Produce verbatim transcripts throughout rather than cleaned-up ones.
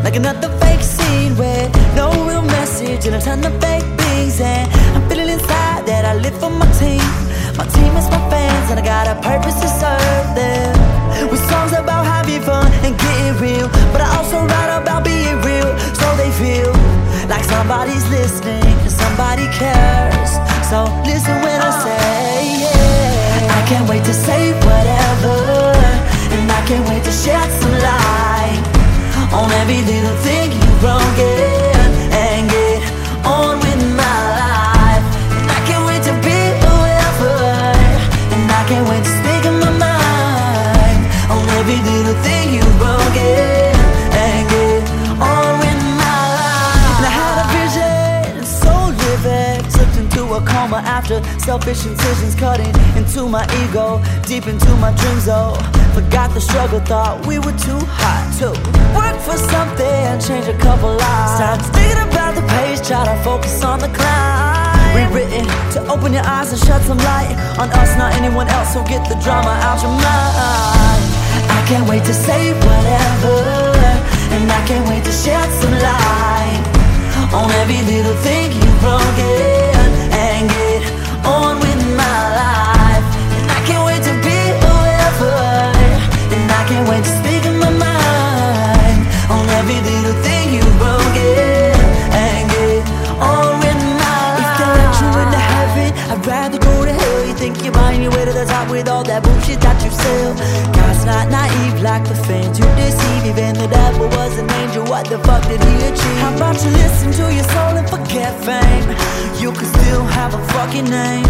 like another fake scene with no real message and a ton of fake things. And I'm feeling inside that I live for my team. My team is my fans and I got a purpose to serve them. With songs about having fun and getting real, but I also write about being real, so they feel like somebody's listening and somebody cares. So listen when I say, yeah, I can't wait to say whatever, and I can't wait to shed some light on every little thing you wrong, yeah, and get on with my life. And I can't wait to be whoever, and I can't wait to speak in my mind on every little thing you wrong, yeah, and get on with my life. And I had a vision, so vivid, slipped into a coma after selfish incisions cutting into my ego, deep into my dreams, oh. Forgot the struggle, thought we were too hot to work for something, change a couple lives. Time to thinking about the page, try to focus on the climb. Rewritten to open your eyes and shed some light on us, not anyone else, so get the drama out your mind. I can't wait to say whatever, and I can't wait to shed some light on every little thing you wrong, yeah, and get on with my life. And I can't wait to be whoever, and I can't wait to speak in my mind on every little thing you wrong, yeah, and get on with my life. If they let you into heaven, I'd rather go to hell. You think you're buying your way to the top with all that bullshit that you sell. God's not naive like the fans you deceive. Even the devil was an angel, what the fuck did he achieve? How about you listen to your soul and forget fame? You can still have a fucking name.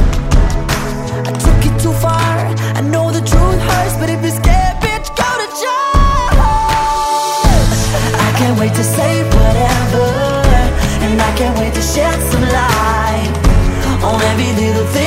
I took it too far, I know the truth hurts, but if you're scared, bitch, go to jail. I can't wait to say whatever, and I can't wait to shed some light on every little thing